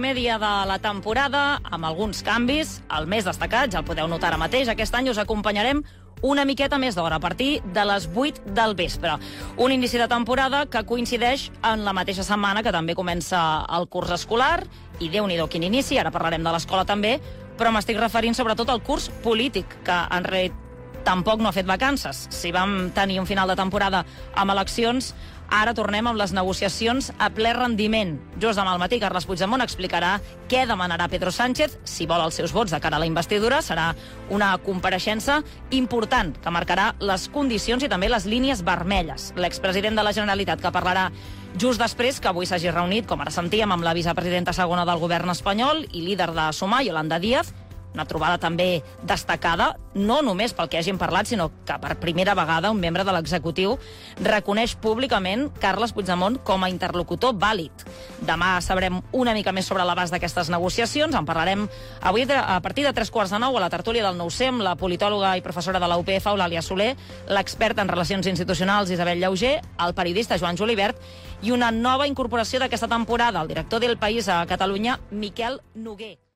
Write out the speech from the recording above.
Primer dia de la temporada, amb alguns canvis, el més destacat, ja el podeu notar ara mateix, aquest any us acompanyarem una miqueta més d'hora, a partir de les 8 del vespre. Un inici de temporada que coincideix en la mateixa setmana que també comença el curs escolar, i Déu-n'hi-do quin inici, ara parlarem de l'escola també, però m'estic referint sobretot al curs polític, que en realitat tampoc no ha fet vacances. Si vam tenir un final de temporada amb eleccions, ara tornem amb les negociacions a ple rendiment. Just demà al matí, Carles Puigdemont explicarà què demanarà Pedro Sánchez si vol els seus vots de cara a la investidura. Serà una compareixença important que marcarà les condicions i també les línies vermelles. L'expresident de la Generalitat, que parlarà just després que avui s'hagi reunit, com ara sentíem, amb la vicepresidenta segona del govern espanyol i líder de Sumar, Yolanda Díaz, una trobada també destacada, no només pel que hagin parlat, sinó que per primera vegada un membre de l'executiu reconeix públicament Carles Puigdemont com a interlocutor vàlid. Demà sabrem una mica més sobre l'abast d'aquestes negociacions. En parlarem avui a partir de 3:15 a la tertúlia del 9C amb la politòloga i professora de la UPF, Eulàlia Soler, l'expert en relacions institucionals, Isabel Llauger, el periodista Joan Julibert i una nova incorporació d'aquesta temporada, el director d'El País a Catalunya, Miquel Noguer.